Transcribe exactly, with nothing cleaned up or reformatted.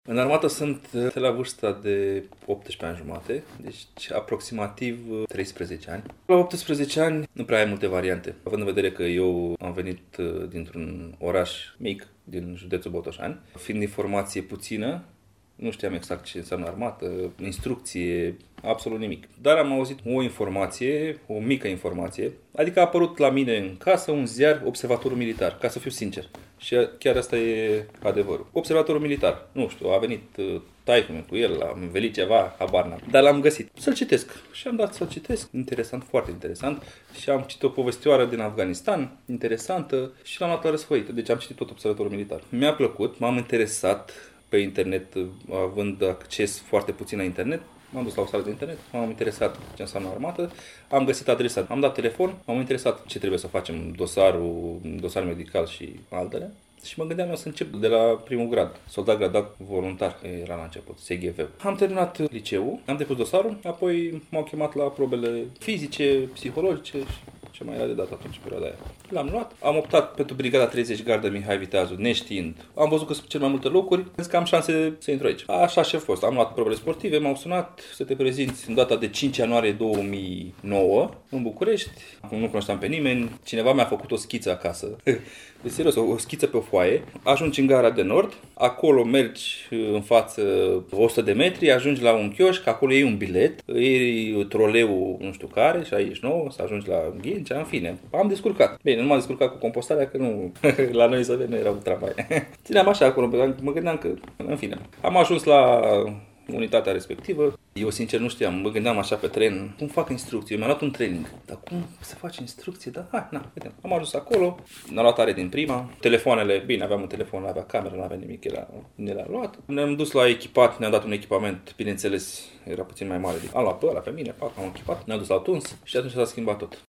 În armată sunt de la vârsta de optsprezece ani jumate, deci aproximativ treisprezece ani. La optsprezece ani nu prea ai multe variante, având în vedere că eu am venit dintr-un oraș mic din județul Botoșani, fiind de formație puțină, nu știam exact ce înseamnă armată, instrucție, absolut nimic. Dar am auzit o informație, o mică informație, adică a apărut la mine în casă un ziar, Observatorul Militar, ca să fiu sincer. Și chiar asta e adevărul. Observatorul Militar, nu știu, a venit taică-mi cu el, am învelit ceva, habar n-am. Dar l-am găsit. Să-l citesc. Și am dat să-l citesc. Interesant, foarte interesant. Și am citit o povestioară din Afganistan, interesantă, și l-am luat la răsfăit. Deci am citit tot Observatorul Militar. Mi-a plăcut, m-am interesat pe internet, având acces foarte puțin la internet. M-am dus la o sală de internet, m-am interesat ce înseamnă armată, am găsit adresa, am dat telefon, m-am interesat ce trebuie să facem, dosarul, dosar medical și altele. Și mă gândeam eu să încep de la primul grad, soldat gradat voluntar, era la început, S G V. Am terminat liceul, am depus dosarul, apoi m-au chemat la probele fizice, psihologice și ce mai era de dat atunci, perioada aia. L-am luat, am optat pentru brigada treizeci gardă Mihai Viteazu, neștiind. Am văzut că sunt cel mai multe locuri, zis că am șanse să intru aici. Așa și a fost. Am luat probele sportive, m-au sunat să te prezinți în data de cinci ianuarie două mii nouă în București. Nu cunoșteam pe nimeni, cineva mi-a făcut o schiță acasă. Deci, serios, o schiță pe o foaie. Ajungi în gara de nord, acolo mergi în față o sută de metri, ajungi la un chioșc, acolo iei un bilet, iei troleul nu știu care, șaizeci și nouă, să ajungi la Ghincea, în fine. Am descurcat. Bine, nu m-am descurcat cu compostarea, că nu, la noi să nu erau tramvai. Țineam așa acolo, mă gândeam că, în fine. Am ajuns la unitatea respectivă. Eu, sincer, nu știam. Mă gândeam așa pe tren, cum fac instrucție? Mi-am luat un training. Dar cum se face instrucție? Da, hai, na, vedem. Am ajuns acolo, n-am luat tare din prima. Telefoanele, bine, aveam un telefon, n-avea cameră, n-avea nimic, era, ne l-a luat. Ne-am dus la echipat, ne-am dat un echipament, bineînțeles, era puțin mai mare. Am luat pe ăla, pe mine, pac, am echipat, ne-am dus la tuns și atunci s-a schimbat tot.